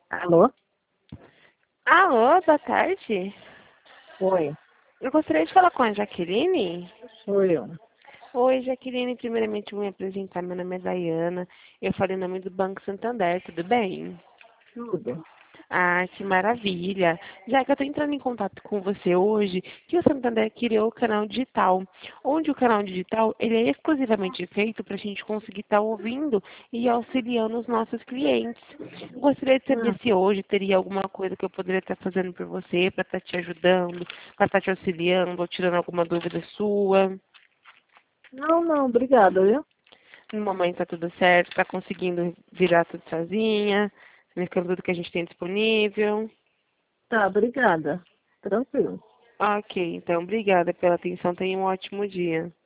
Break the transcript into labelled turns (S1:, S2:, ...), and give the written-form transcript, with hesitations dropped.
S1: Alô?
S2: Alô, boa tarde.
S1: Oi,
S2: Eu gostaria de falar com a Jaqueline.
S1: sou eu.
S2: Oi, Jaqueline. Primeiramente, vou me apresentar. Meu nome é Dayana. Eu falei em nome do Banco Santander, tudo bem?
S1: Tudo.
S2: Ah, que maravilha. Já que eu estou entrando em contato com você hoje, que o Santander criou o canal digital, onde o canal digital ele é exclusivamente feito para a gente conseguir estar ouvindo e auxiliando os nossos clientes. Gostaria de saber
S1: Ah,
S2: se hoje teria alguma coisa que eu poderia estar fazendo por você, para estar te ajudando, para estar te auxiliando ou tirando alguma dúvida sua.
S1: não, obrigada, viu?
S2: No momento está tudo certo, está conseguindo virar tudo sozinha, explicando tudo que a gente tem disponível.
S1: Tá, obrigada. Tranquilo.
S2: Ok, então obrigada pela atenção. Tenha um ótimo dia.